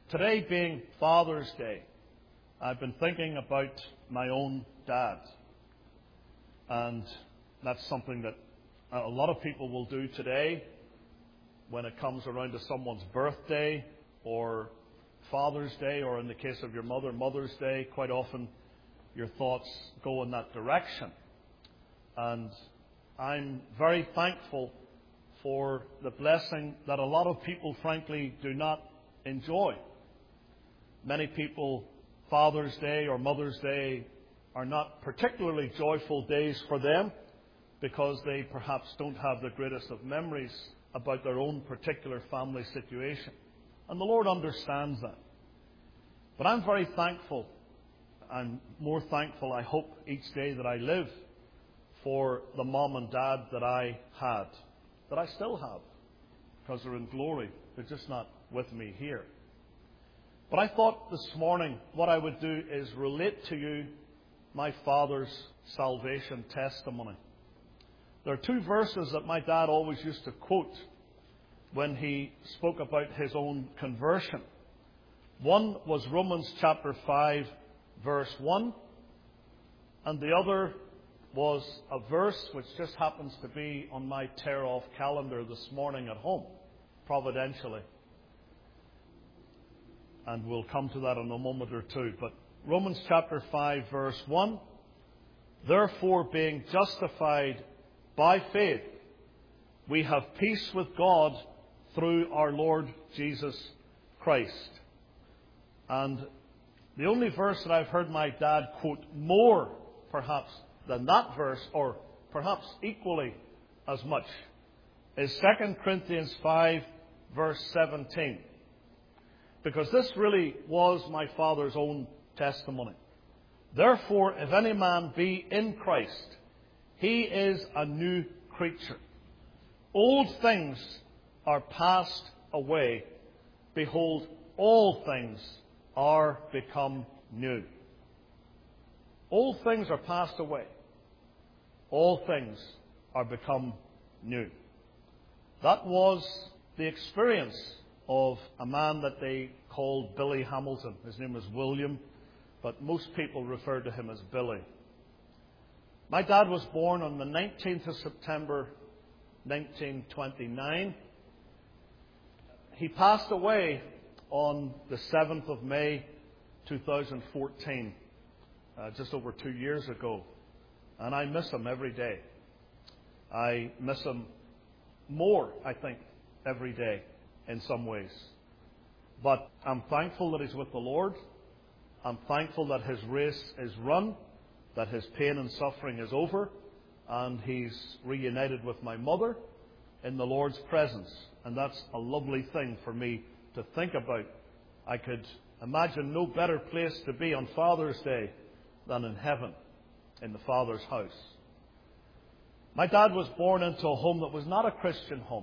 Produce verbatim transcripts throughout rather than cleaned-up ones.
Today being Father's Day, I've been thinking about my own dad. And that's something that a lot of people will do today when it comes around to someone's birthday or Father's Day, or in the case of your mother, Mother's Day. Quite often your thoughts go in that direction. And I'm very thankful for the blessing that a lot of people, frankly, do not enjoy. Many people, Father's Day or Mother's Day are not particularly joyful days for them because they perhaps don't have the greatest of memories about their own particular family situation. And the Lord understands that. But I'm very thankful. I'm more thankful, I hope, each day that I live for the mom and dad that I had, that I still have, because they're in glory. They're just not with me here. But I thought this morning what I would do is relate to you my father's salvation testimony. There are two verses that my dad always used to quote when he spoke about his own conversion. One was Romans chapter five, verse one, and the other was a verse which just happens to be on my tear-off calendar this morning at home, providentially. And we'll come to that in a moment or two. But Romans chapter five, verse one, therefore, being justified by faith, we have peace with God through our Lord Jesus Christ. And the only verse that I've heard my dad quote more, perhaps, than that verse, or perhaps equally as much, is Second Corinthians five, verse seventeen. Because this really was my father's own testimony. Therefore, if any man be in Christ, he is a new creature. Old things are passed away. Behold, all things are become new. Old things are passed away. All things are become new. That was the experience of a man that they called Billy Hamilton. His name was William, but most people refer to him as Billy. My dad was born on the nineteenth of September, nineteen twenty-nine. He passed away on the seventh of May, two thousand fourteen, uh, just over two years ago. And I miss him every day. I miss him more, I think, every day in some ways. But I'm thankful that he's with the Lord. I'm thankful that his race is run, that his pain and suffering is over, and he's reunited with my mother in the Lord's presence. And that's a lovely thing for me to think about. I could imagine no better place to be on Father's Day than in heaven, in the Father's house. My dad was born into a home that was not a Christian home.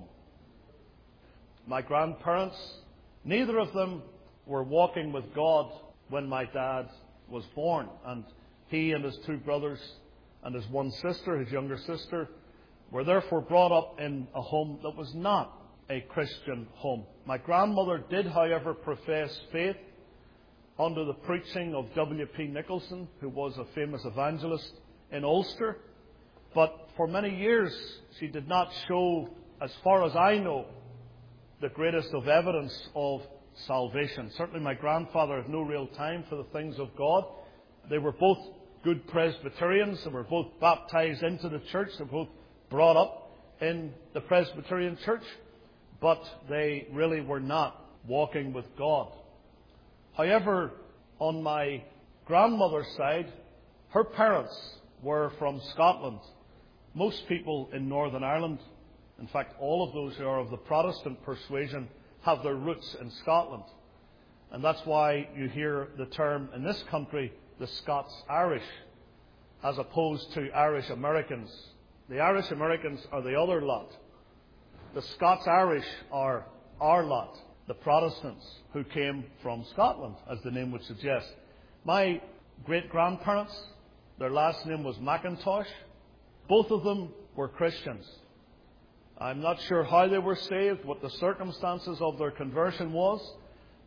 My grandparents, neither of them were walking with God when my dad was born. And he and his two brothers and his one sister, his younger sister, were therefore brought up in a home that was not a Christian home. My grandmother did, however, profess faith under the preaching of W P Nicholson, who was a famous evangelist in Ulster. But for many years, she did not show, as far as I know, the greatest of evidence of salvation. Certainly my grandfather had no real time for the things of God. They were both good Presbyterians. They were both baptized into the church. They were both brought up in the Presbyterian church. But they really were not walking with God. However, on my grandmother's side, her parents were from Scotland. Most people in Northern Ireland, in fact, all of those who are of the Protestant persuasion, have their roots in Scotland. And that's why you hear the term in this country, the Scots-Irish, as opposed to Irish-Americans. The Irish-Americans are the other lot. The Scots-Irish are our lot, the Protestants who came from Scotland, as the name would suggest. My great-grandparents, their last name was McIntosh. Both of them were Christians. I'm not sure how they were saved, what the circumstances of their conversion was,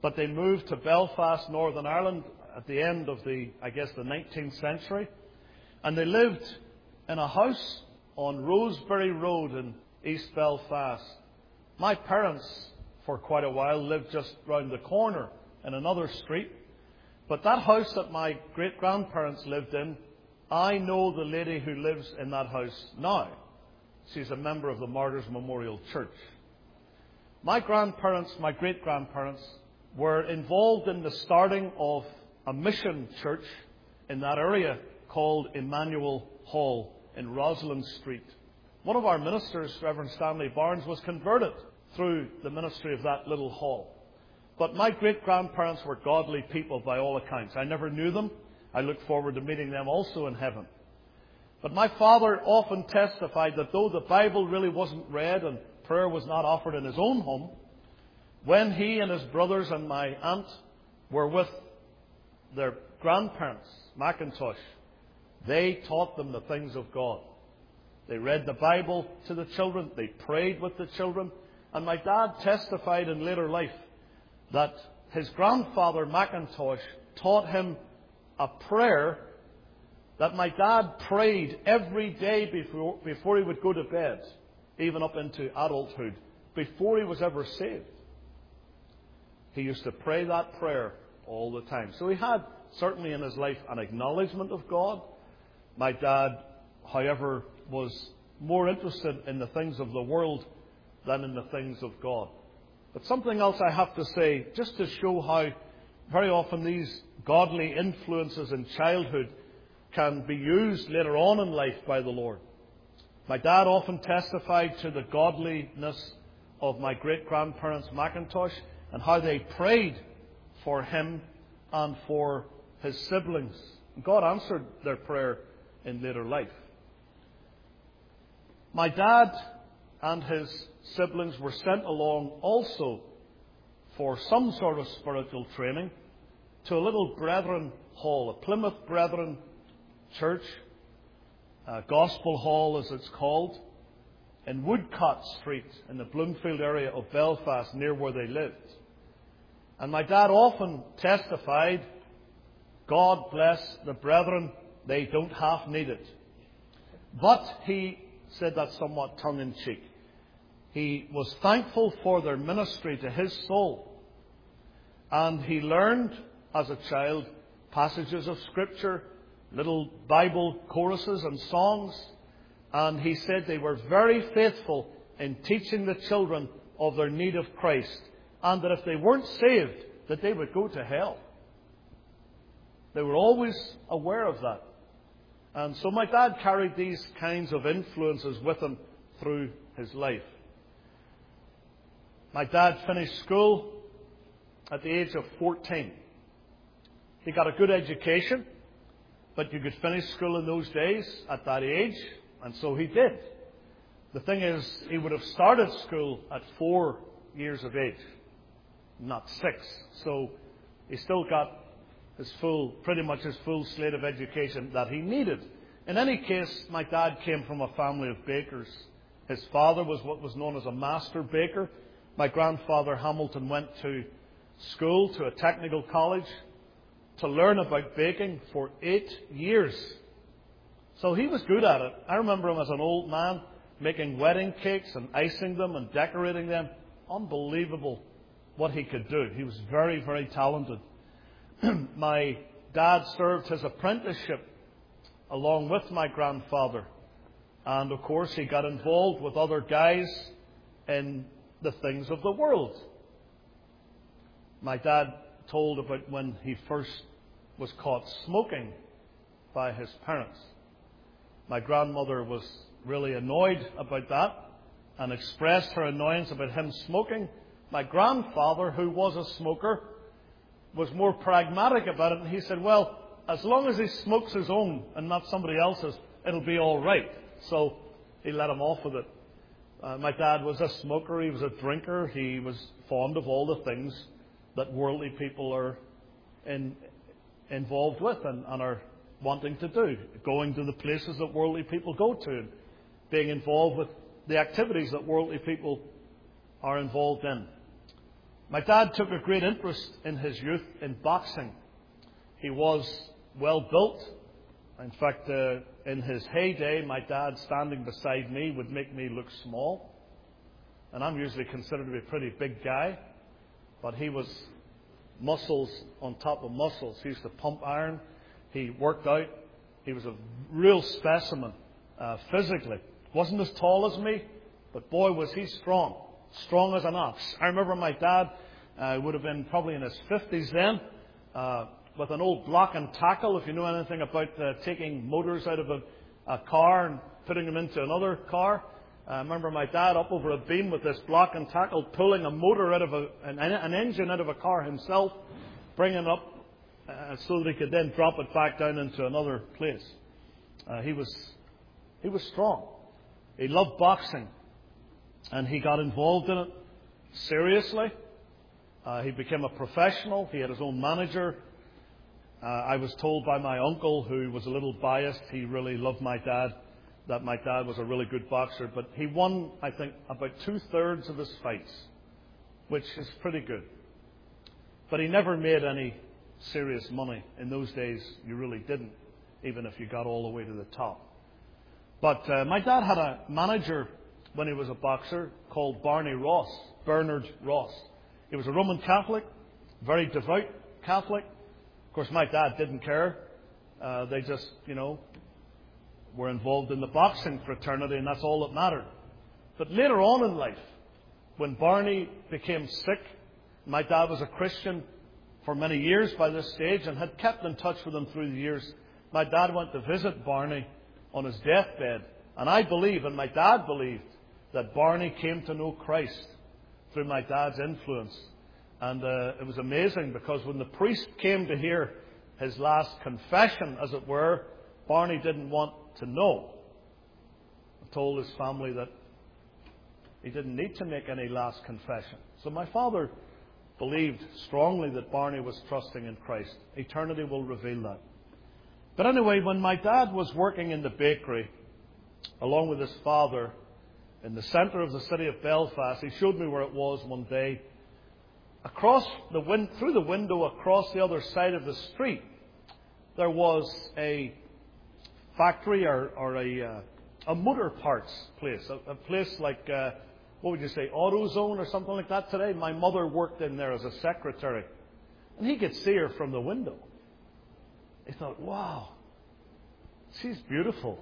but they moved to Belfast, Northern Ireland at the end of the, I guess, the nineteenth century. And they lived in a house on Rosebery Road in East Belfast. My parents, for quite a while, lived just round the corner in another street. But that house that my great-grandparents lived in, I know the lady who lives in that house now. She's a member of the Martyrs Memorial Church. My grandparents, my great-grandparents, were involved in the starting of a mission church in that area called Emmanuel Hall in Rosalind Street. One of our ministers, Reverend Stanley Barnes, was converted through the ministry of that little hall. But my great-grandparents were godly people by all accounts. I never knew them. I look forward to meeting them also in heaven. But my father often testified that though the Bible really wasn't read and prayer was not offered in his own home, when he and his brothers and my aunt were with their grandparents, Mackintosh, they taught them the things of God. They read the Bible to the children. They prayed with the children. And my dad testified in later life that his grandfather, Mackintosh, taught him a prayer that my dad prayed every day before, before he would go to bed, even up into adulthood, before he was ever saved. He used to pray that prayer all the time. So he had, certainly in his life, an acknowledgement of God. My dad, however, was more interested in the things of the world than in the things of God. But something else I have to say, just to show how very often these godly influences in childhood can be used later on in life by the Lord. My dad often testified to the godliness of my great-grandparents, Mackintosh, and how they prayed for him and for his siblings. God answered their prayer in later life. My dad and his siblings were sent along also for some sort of spiritual training to a little Brethren Hall, a Plymouth Brethren church, a Gospel Hall as it's called, in Woodcott Street in the Bloomfield area of Belfast, near where they lived. And my dad often testified, God bless the brethren, they don't half need it. But he said that somewhat tongue-in-cheek. He was thankful for their ministry to his soul. And he learned, as a child, passages of Scripture, little Bible choruses and songs. And he said they were very faithful in teaching the children of their need of Christ. And that if they weren't saved, that they would go to hell. They were always aware of that. And so my dad carried these kinds of influences with him through his life. My dad finished school at the age of fourteen. He got a good education, but you could finish school in those days at that age, and so he did. The thing is, he would have started school at four years of age, not six. So he still got his full, pretty much his full slate of education that he needed. In any case, my dad came from a family of bakers. His father was what was known as a master baker. My grandfather Hamilton went to school, to a technical college, to learn about baking for eight years. So he was good at it. I remember him as an old man making wedding cakes and icing them and decorating them. Unbelievable what he could do. He was very, very talented. My dad served his apprenticeship along with my grandfather. And of course he got involved with other guys in the things of the world. My dad told about when he first was caught smoking by his parents. My grandmother was really annoyed about that and expressed her annoyance about him smoking. My grandfather, who was a smoker, was more pragmatic about it, and he said, well, as long as he smokes his own and not somebody else's, it'll be all right. So he let him off with it. Uh, my dad was a smoker, he was a drinker, he was fond of all the things that worldly people are in, involved with and, and are wanting to do, going to the places that worldly people go to, and being involved with the activities that worldly people are involved in. My dad took a great interest in his youth in boxing. He was well built. In fact, uh, in his heyday, my dad standing beside me would make me look small. And I'm usually considered to be a pretty big guy. But he was muscles on top of muscles. He used to pump iron. He worked out. He was a real specimen uh, physically. Wasn't as tall as me, but boy, was he strong. Strong as an ox. I remember my dad uh, would have been probably in his fifties then, uh, with an old block and tackle, if you know anything about uh, taking motors out of a, a car and putting them into another car. I remember my dad up over a beam with this block and tackle, pulling a motor out of a, an, an engine out of a car himself, bringing it up uh, so that he could then drop it back down into another place. Uh, he was he was strong. He loved boxing, and he got involved in it seriously. Uh, he became a professional. He had his own manager. Uh, I was told by my uncle, who was a little biased, he really loved my dad, that my dad was a really good boxer. But he won, I think, about two-thirds of his fights, which is pretty good. But he never made any serious money. In those days, you really didn't, even if you got all the way to the top. But uh, my dad had a manager when he was a boxer called Barney Ross, Bernard Ross. He was a Roman Catholic, very devout Catholic. Of course, my dad didn't care. Uh, they just, you know, were involved in the boxing fraternity, and that's all that mattered. But later on in life, when Barney became sick, my dad was a Christian for many years by this stage and had kept in touch with him through the years. My dad went to visit Barney on his deathbed, and I believe, and my dad believed, that Barney came to know Christ through my dad's influence. And uh, it was amazing, because when the priest came to hear his last confession, as it were, Barney didn't want to know. He told his family that he didn't need to make any last confession. So my father believed strongly that Barney was trusting in Christ. Eternity will reveal that. But anyway, when my dad was working in the bakery, along with his father, in the centre of the city of Belfast, he showed me where it was one day. Across the win- through the window, across the other side of the street, there was a factory or, or a, uh, a motor parts place, a, a place like, uh, what would you say, AutoZone or something like that today. My mother worked in there as a secretary, and he could see her from the window. He thought, wow, she's beautiful.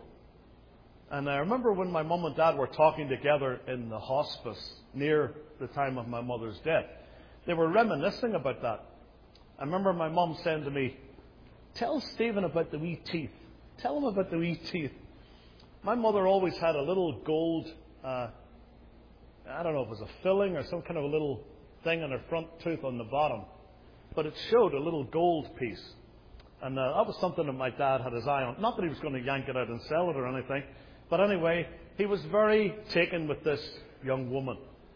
And I remember when my mum and dad were talking together in the hospice near the time of my mother's death, they were reminiscing about that. I remember my mum saying to me, tell Stephen about the wee teeth. Tell him about the wee teeth. My mother always had a little gold, uh, I don't know if it was a filling or some kind of a little thing on her front tooth on the bottom. But it showed a little gold piece. And uh, that was something that my dad had his eye on. Not that he was going to yank it out and sell it or anything. But anyway, he was very taken with this young woman.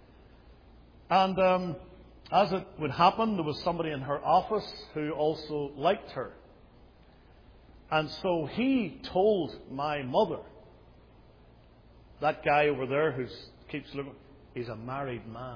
And um, as it would happen, there was somebody in her office who also liked her. And so he told my mother, that guy over there who keeps looking, he's a married man.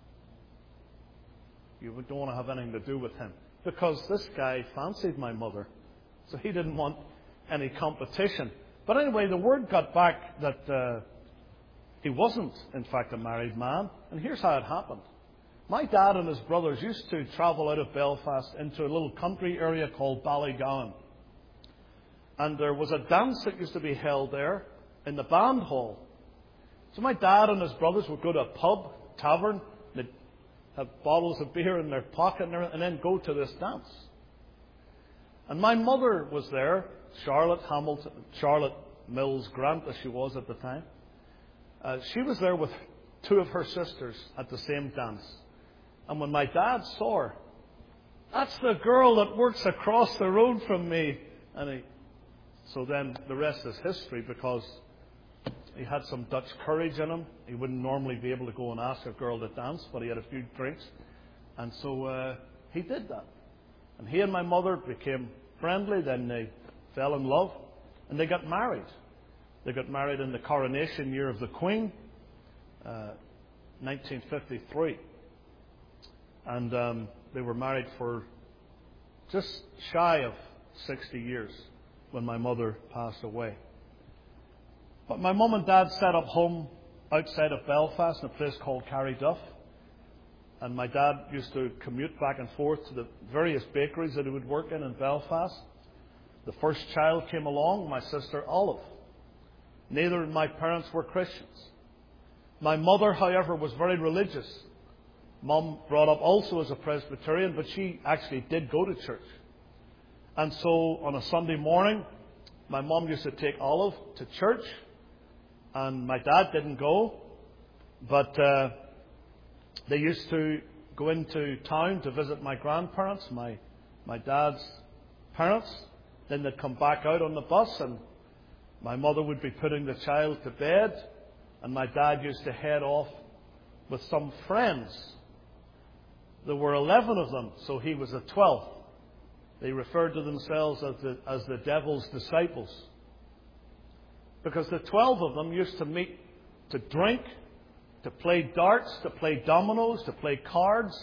You don't want to have anything to do with him. Because this guy fancied my mother. So he didn't want any competition. But anyway, the word got back that uh, he wasn't, in fact, a married man. And here's how it happened. My dad and his brothers used to travel out of Belfast into a little country area called Ballygowan. And there was a dance that used to be held there in the band hall. So my dad and his brothers would go to a pub, tavern, they'd have bottles of beer in their pocket and, and then go to this dance. And my mother was there, Charlotte Hamilton, Charlotte Mills Grant, as she was at the time. Uh, she was there with two of her sisters at the same dance. And when my dad saw her, that's the girl that works across the road from me. And he, so then the rest is history, because he had some Dutch courage in him. He wouldn't normally be able to go and ask a girl to dance, but he had a few drinks. And so uh, he did that. And he and my mother became friendly. Then they fell in love. And they got married. They got married in the coronation year of the Queen, uh, nineteen fifty-three. And um, they were married for just shy of sixty years when my mother passed away. But my mum and dad set up home outside of Belfast in a place called Carryduff. And my dad used to commute back and forth to the various bakeries that he would work in in Belfast. The first child came along, my sister Olive. Neither of my parents were Christians. My mother, however, was very religious. Mum brought up also as a Presbyterian, but she actually did go to church. And so on a Sunday morning, my mum used to take Olive to church, and my dad didn't go, but uh, they used to go into town to visit my grandparents, my my dad's parents. Then they'd come back out on the bus, and my mother would be putting the child to bed, and my dad used to head off with some friends. There were eleven of them, so he was the twelfth. They referred to themselves as the, as the devil's disciples. Because the twelve of them used to meet to drink, to play darts, to play dominoes, to play cards,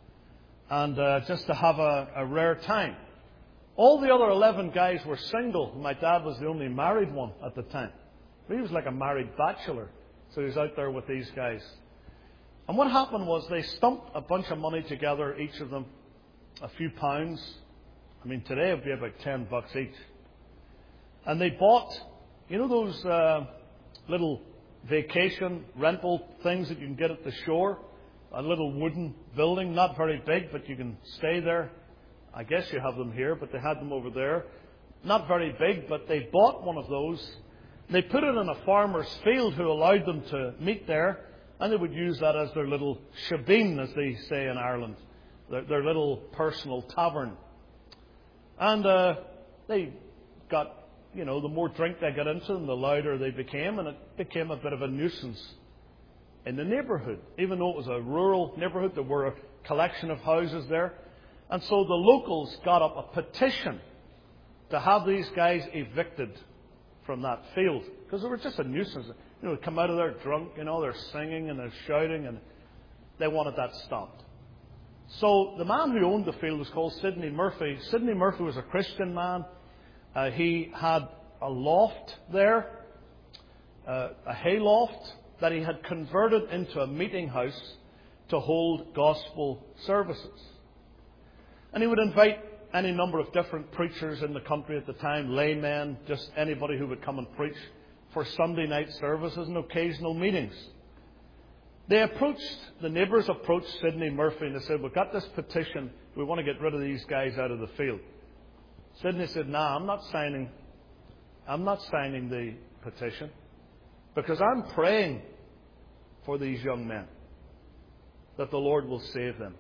and uh, just to have a, a rare time. All the other eleven guys were single. My dad was the only married one at the time. He was like a married bachelor. So he was out there with these guys. And what happened was they stumped a bunch of money together, each of them, a few pounds. I mean, today it would be about ten bucks each. And they bought, you know those uh, little vacation rental things that you can get at the shore? A little wooden building, not very big, but you can stay there. I guess you have them here, but they had them over there. Not very big, but they bought one of those. They put it in a farmer's field who allowed them to meet there, and they would use that as their little shebeen, as they say in Ireland, their, their little personal tavern. And uh, they got, you know, the more drink they got into them, the louder they became, and it became a bit of a nuisance in the neighbourhood. Even though it was a rural neighbourhood, there were a collection of houses there. And so the locals got up a petition to have these guys evicted from that field, because they were just a nuisance. You know, come out of there drunk, you know, they're singing and they're shouting, and they wanted that stopped. So the man who owned the field was called Sidney Murphy. Sidney Murphy was a Christian man. Uh, he had a loft there, uh, a hay loft, that he had converted into a meeting house to hold gospel services. And he would invite any number of different preachers in the country at the time, laymen, just anybody who would come and preach for Sunday night services and occasional meetings. They approached, the neighbours approached Sidney Murphy and they said, we've got this petition, we want to get rid of these guys out of the field. Sidney said, nah, I'm not signing, I'm not signing the petition, because I'm praying for these young men, that the Lord will save them.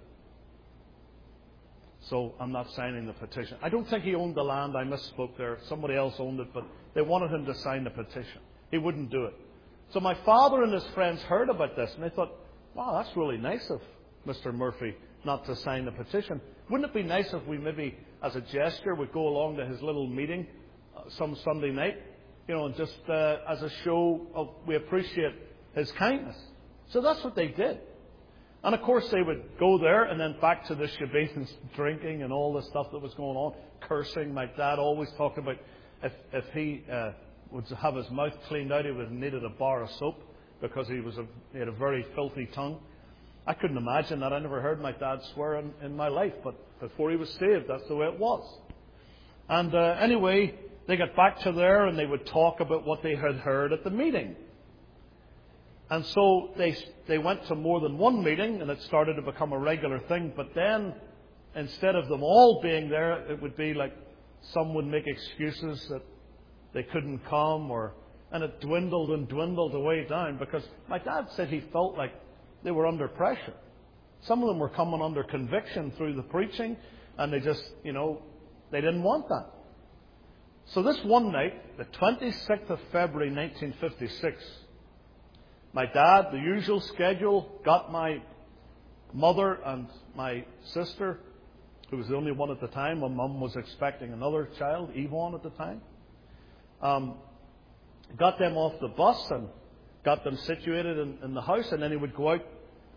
So I'm not signing the petition. I don't think he owned the land. I misspoke there. Somebody else owned it, but they wanted him to sign the petition. He wouldn't do it. So my father and his friends heard about this, and they thought, wow, that's really nice of Mister Murphy not to sign the petition. Wouldn't it be nice if we maybe, as a gesture, would go along to his little meeting uh, some Sunday night, you know, and just uh, as a show of we appreciate his kindness. So that's what they did. And of course they would go there and then back to the shebeens, drinking and all the stuff that was going on, cursing. My dad always talked about if, if he uh, would have his mouth cleaned out, he would have needed a bar of soap because he was a, he had a very filthy tongue. I couldn't imagine that. I never heard my dad swear in, in my life, but before he was saved, that's the way it was. And uh, anyway, they got back to there and they would talk about what they had heard at the meeting. And so they they went to more than one meeting, and it started to become a regular thing. But then, instead of them all being there, it would be like some would make excuses that they couldn't come, or and it dwindled and dwindled away down, because my dad said he felt like they were under pressure. Some of them were coming under conviction through the preaching, and they just, you know, they didn't want that. So this one night, the twenty-sixth of February nineteen fifty-six, my dad, the usual schedule, got my mother and my sister, who was the only one at the time. My mum was expecting another child, Yvonne, at the time. Um, got them off the bus and got them situated in, in the house, and then he would go out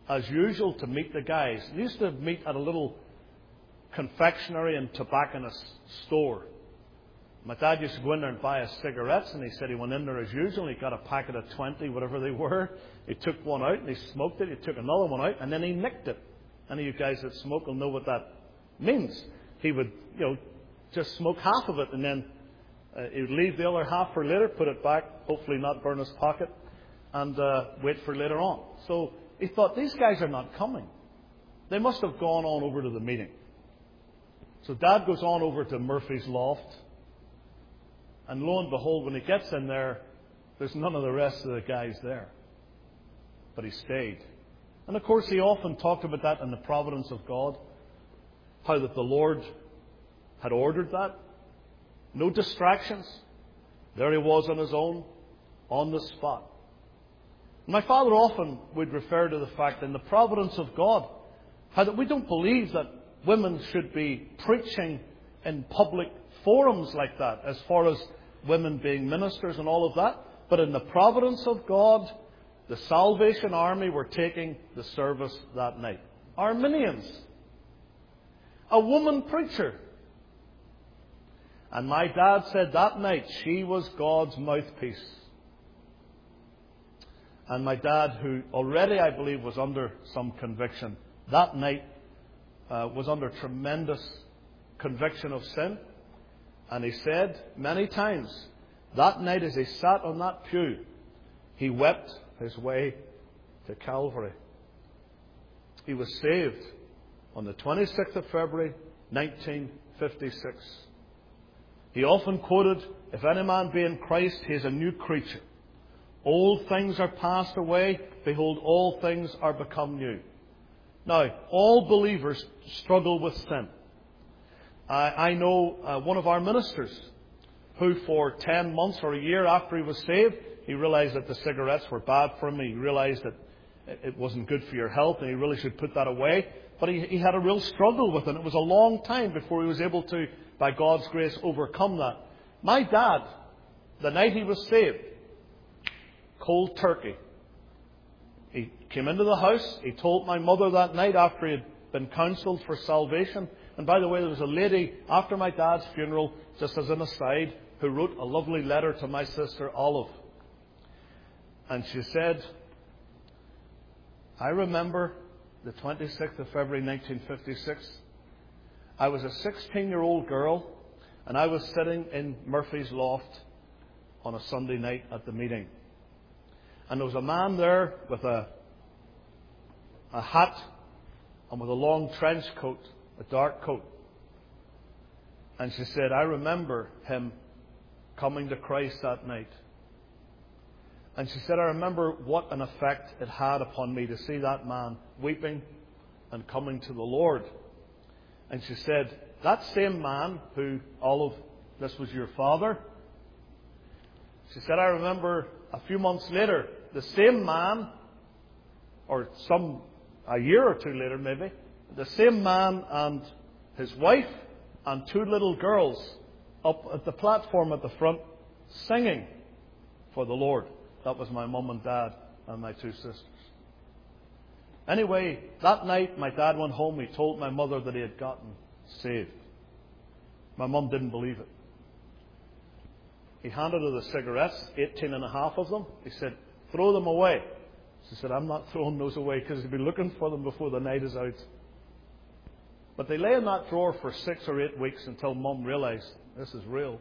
as usual, to meet the guys. They used to meet at a little confectionery and tobacconist store. My dad used to go in there and buy us cigarettes, and he said he went in there as usual. He got a packet of twenty, whatever they were. He took one out and he smoked it. He took another one out and then he nicked it. Any of you guys that smoke will know what that means. He would, you know, just smoke half of it, and then uh, he would leave the other half for later, put it back, hopefully not burn his pocket, and uh, wait for later on. So he thought, these guys are not coming. They must have gone on over to the meeting. So Dad goes on over to Murphy's Loft, and lo and behold, when he gets in there, there's none of the rest of the guys there. But he stayed. And of course, he often talked about that in the providence of God, how that the Lord had ordered that. No distractions. There he was on his own, on the spot. My father often would refer to the fact in the providence of God, how that we don't believe that women should be preaching in public forums like that, as far as women being ministers and all of that. But in the providence of God, the Salvation Army were taking the service that night. Arminians. A woman preacher. And my dad said that night she was God's mouthpiece. And my dad, who already I believe was under some conviction, that night uh, was under tremendous conviction of sin. And he said many times, that night as he sat on that pew, he wept his way to Calvary. He was saved on the twenty-sixth of February, nineteen fifty-six. He often quoted, if any man be in Christ, he is a new creature. Old things are passed away, behold, all things are become new. Now, all believers struggle with sin. I, I know uh, one of our ministers who for ten months or a year after he was saved, he realized that the cigarettes were bad for him. He realized that it wasn't good for your health and he really should put that away. But he, he had a real struggle with it. It was a long time before he was able to, by God's grace, overcome that. My dad, the night he was saved, cold turkey. He came into the house. He told my mother that night after he had been counselled for salvation. And by the way, there was a lady after my dad's funeral, just as an aside, who wrote a lovely letter to my sister Olive. And she said, I remember the twenty-sixth of February nineteen fifty-six. I was a sixteen-year-old girl and I was sitting in Murphy's Loft on a Sunday night at the meeting. And there was a man there with a, a hat and with a long trench coat, a dark coat. And she said, I remember him coming to Christ that night. And she said, I remember what an effect it had upon me to see that man weeping and coming to the Lord. And she said, that same man who, Olive, this was your father. She said, I remember a few months later, the same man, or some, a year or two later maybe, the same man and his wife and two little girls up at the platform at the front singing for the Lord. That was my mum and dad and my two sisters. Anyway, that night my dad went home. He told my mother that he had gotten saved. My mum didn't believe it. He handed her the cigarettes, eighteen and a half of them. He said, throw them away. She said, I'm not throwing those away because he'll be looking for them before the night is out. But they lay in that drawer for six or eight weeks until Mum realized this is real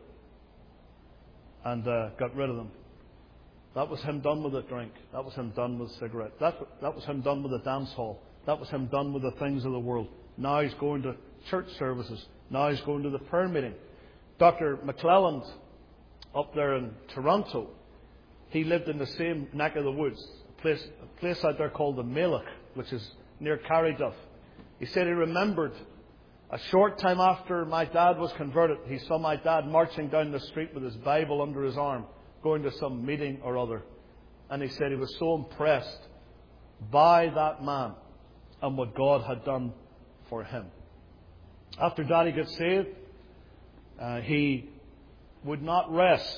and uh, got rid of them. That was him done with the drink. That was him done with the cigarette. That, that was him done with the dance hall. That was him done with the things of the world. Now he's going to church services. Now he's going to the prayer meeting. Doctor McClelland, up there in Toronto, he lived in the same neck of the woods, a place, a place out there called the Melech, which is near Carryduff. He said he remembered a short time after my dad was converted, he saw my dad marching down the street with his Bible under his arm, going to some meeting or other. And he said he was so impressed by that man and what God had done for him. After Daddy got saved, uh, he would not rest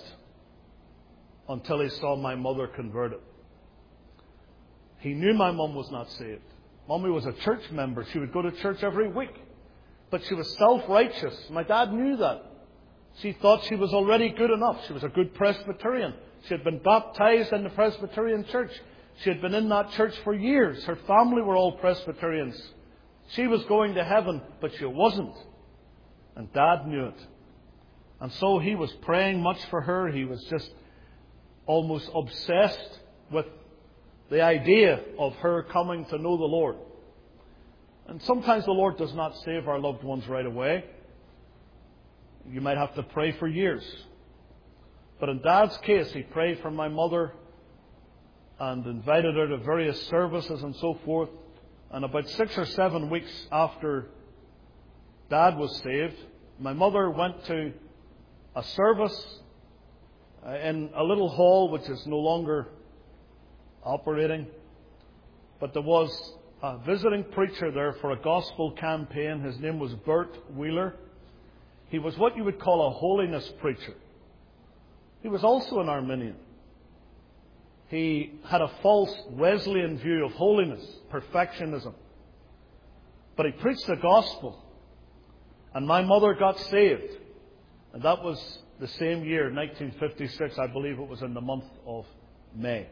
until he saw my mother converted. He knew my mum was not saved. Mommy was a church member. She would go to church every week. But she was self-righteous. My dad knew that. She thought she was already good enough. She was a good Presbyterian. She had been baptized in the Presbyterian church. She had been in that church for years. Her family were all Presbyterians. She was going to heaven, but she wasn't. And Dad knew it. And so he was praying much for her. He was just almost obsessed with the idea of her coming to know the Lord. And sometimes the Lord does not save our loved ones right away. You might have to pray for years. But in Dad's case, he prayed for my mother and invited her to various services and so forth. And about six or seven weeks after Dad was saved, my mother went to a service in a little hall which is no longer operating. But there was a visiting preacher there for a gospel campaign. His name was Bert Wheeler. He was what you would call a holiness preacher. He was also an Arminian. He had a false Wesleyan view of holiness, perfectionism. But he preached the gospel. And my mother got saved. And that was the same year, nineteen fifty-six. I believe it was in the month of May.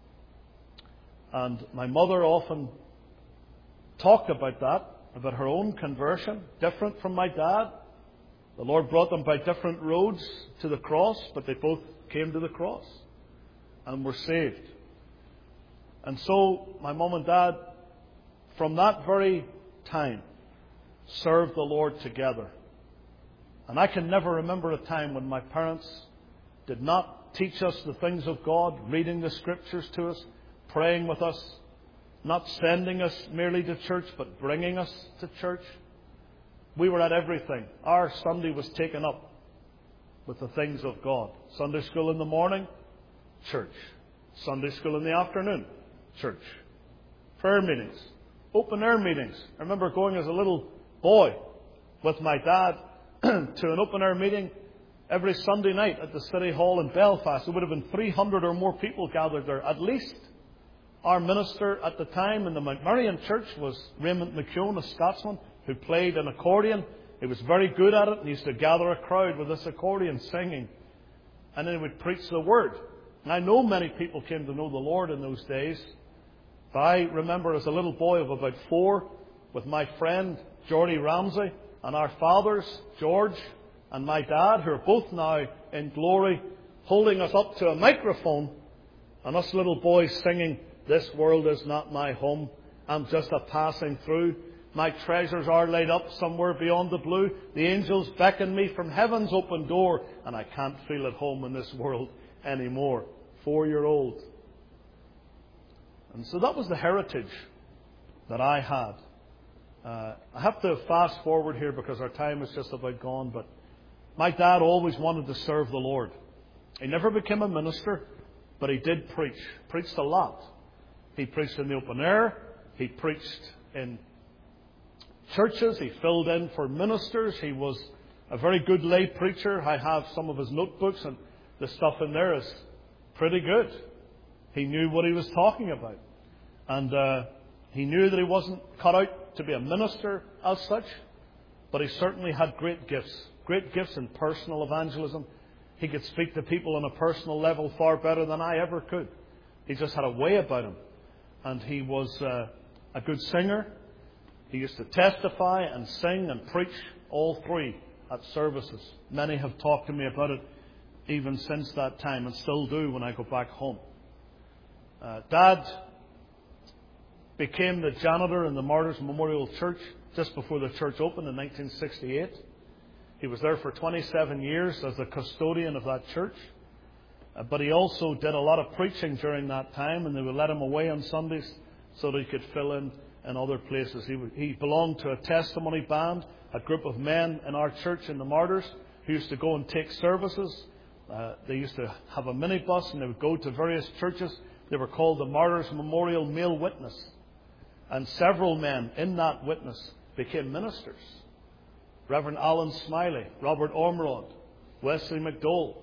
And my mother often talked about that, about her own conversion, different from my dad. The Lord brought them by different roads to the cross, but they both came to the cross and were saved. And so my mum and dad, from that very time, served the Lord together. And I can never remember a time when my parents did not teach us the things of God, reading the Scriptures to us, praying with us, not sending us merely to church, but bringing us to church. We were at everything. Our Sunday was taken up with the things of God. Sunday school in the morning, church. Sunday school in the afternoon, church. Prayer meetings, open air meetings. I remember going as a little boy with my dad to an open air meeting every Sunday night at the City Hall in Belfast. There would have been three hundred or more people gathered there, at least. Our minister at the time in the Mount Marion Church was Raymond McKeown, a Scotsman, who played an accordion. He was very good at it, and he used to gather a crowd with this accordion singing. And then he would preach the Word. And I know many people came to know the Lord in those days. But I remember as a little boy of about four, with my friend Geordie Ramsey, and our fathers, George and my dad, who are both now in glory, holding us up to a microphone, and us little boys singing, "This world is not my home, I'm just a passing through. My treasures are laid up somewhere beyond the blue. The angels beckon me from heaven's open door, and I can't feel at home in this world anymore." Four-year-old. And so that was the heritage that I had. Uh, I have to fast forward here because our time is just about gone, but my dad always wanted to serve the Lord. He never became a minister, but he did preach. Preached a lot. He preached in the open air. He preached in churches. He filled in for ministers. He was a very good lay preacher. I have some of his notebooks, and the stuff in there is pretty good. He knew what he was talking about. And uh, he knew that he wasn't cut out to be a minister as such, but he certainly had great gifts. Great gifts in personal evangelism. He could speak to people on a personal level far better than I ever could. He just had a way about him. And he was uh, a good singer. He used to testify and sing and preach, all three, at services. Many have talked to me about it even since that time, and still do when I go back home. Uh, Dad became the janitor in the Martyrs Memorial Church just before the church opened in nineteen sixty-eight. He was there for twenty-seven years as the custodian of that church. Uh, but he also did a lot of preaching during that time, and they would let him away on Sundays so that he could fill in in other places. He, he belonged to a testimony band, a group of men in our church in the Martyrs who used to go and take services. Uh, they used to have a minibus, and they would go to various churches. They were called the Martyrs Memorial Male Witness. And several men in that witness became ministers. Reverend Alan Smiley, Robert Ormerod, Wesley McDowell,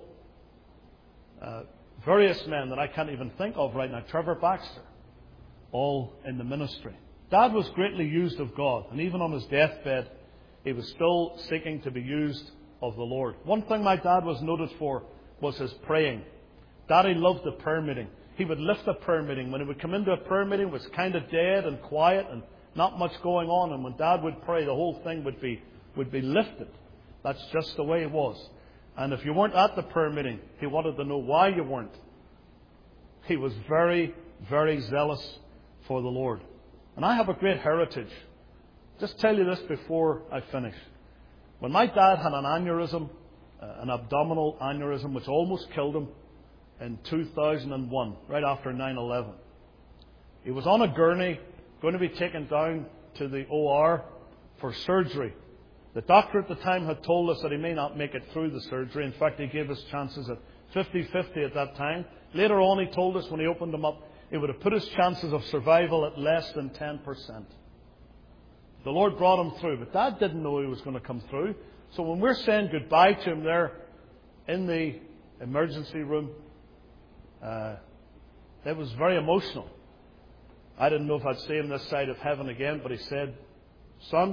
uh, various men that I can't even think of right now, Trevor Baxter, all in the ministry. Dad was greatly used of God, and even on his deathbed, he was still seeking to be used of the Lord. One thing my dad was noted for was his praying. Daddy loved the prayer meeting. He would lift a prayer meeting. When he would come into a prayer meeting, it was kind of dead and quiet and not much going on. And when Dad would pray, the whole thing would be would be lifted. That's just the way it was. And if you weren't at the prayer meeting, he wanted to know why you weren't. He was very, very zealous for the Lord. And I have a great heritage. Just tell you this before I finish. When my dad had an aneurysm, uh, an abdominal aneurysm, which almost killed him in two thousand one, right after nine eleven. He was on a gurney, going to be taken down to the O R for surgery. The doctor at the time had told us that he may not make it through the surgery. In fact, he gave us chances at fifty-fifty at that time. Later on, he told us when he opened them up, it would have put his chances of survival at less than ten percent. The Lord brought him through, but Dad didn't know he was going to come through. So when we're saying goodbye to him there in the emergency room, uh, it was very emotional. I didn't know if I'd see him this side of heaven again, but he said, "Son,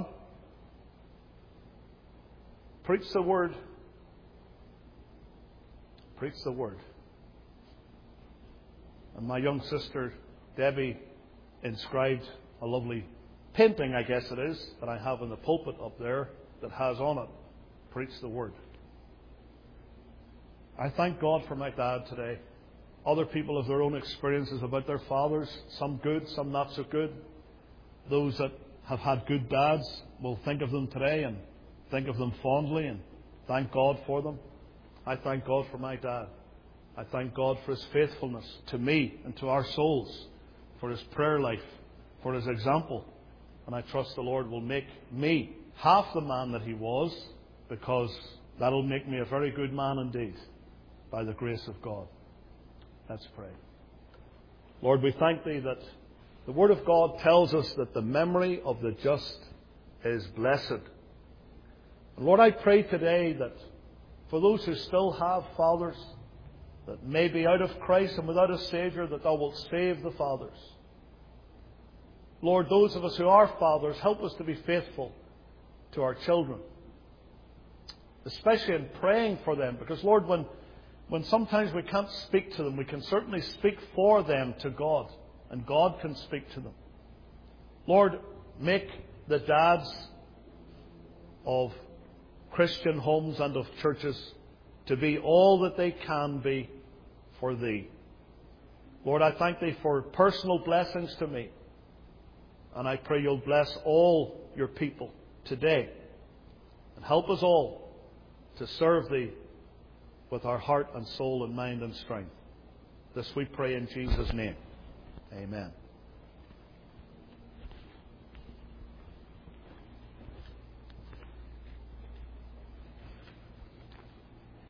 preach the word. Preach the word." And my young sister, Debbie, inscribed a lovely painting, I guess it is, that I have in the pulpit up there that has on it, "Preach the word." I thank God for my dad today. Other people have their own experiences about their fathers, some good, some not so good. Those that have had good dads will think of them today and think of them fondly and thank God for them. I thank God for my dad. I thank God for his faithfulness to me and to our souls, for his prayer life, for his example. And I trust the Lord will make me half the man that he was, because that'll make me a very good man indeed, by the grace of God. Let's pray. Lord, we thank Thee that the Word of God tells us that the memory of the just is blessed. And Lord, I pray today that for those who still have fathers that may be out of Christ and without a Saviour, that Thou wilt save the fathers. Lord, those of us who are fathers, help us to be faithful to our children, especially in praying for them. Because, Lord, when, when sometimes we can't speak to them, we can certainly speak for them to God, and God can speak to them. Lord, make the dads of Christian homes and of churches to be all that they can be for Thee. Lord, I thank Thee for personal blessings to me. And I pray You'll bless all Your people today. And help us all to serve Thee with our heart and soul and mind and strength. This we pray in Jesus' name. Amen.